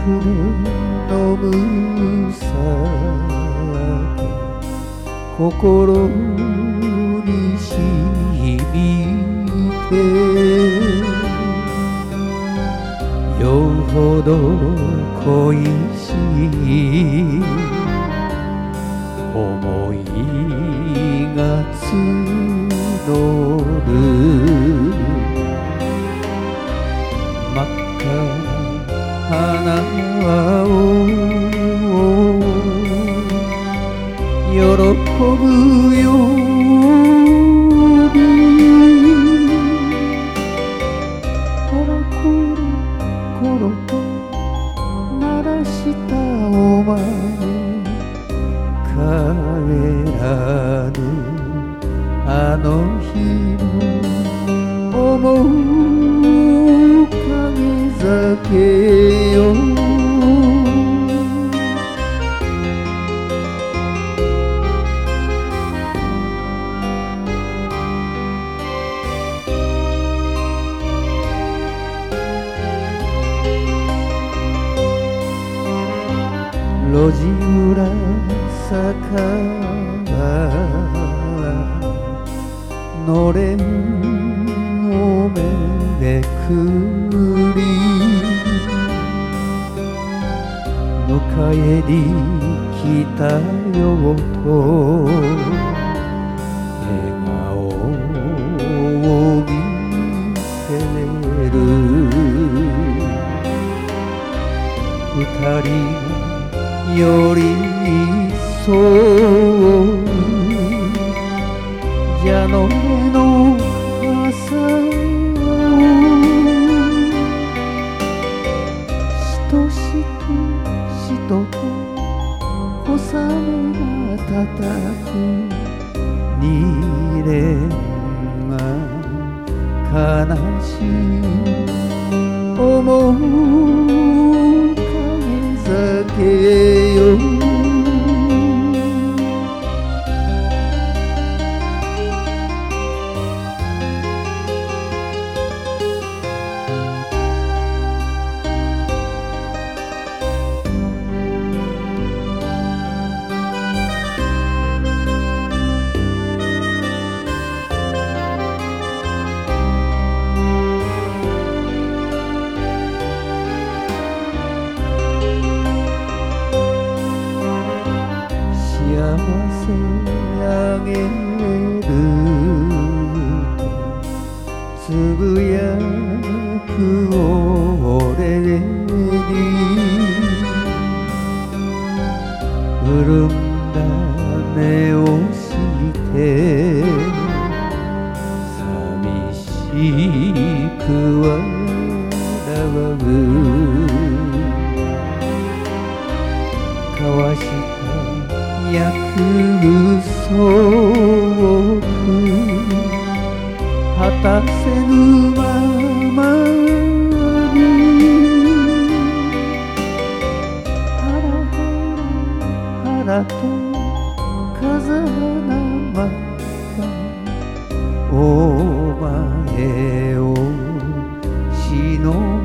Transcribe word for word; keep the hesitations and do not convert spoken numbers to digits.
で飲む酒心にしみてよほど恋しい思いが募る真っ赤花を喜ぶようにコロコロコロと鳴らしたお前帰らぬあの日の面影酒よ路地裏坂のれんをめくり迎えに来たよと笑顔を見せる二人寄り添う蛇の目の朝をしとしとしとと小雨がたたく二連が悲しい面影酒よ幸せあげるつぶやく俺に潤んだ目をして寂しく笑う交わした約束果たせぬままにハラハラハラと風花舞ったお前を忍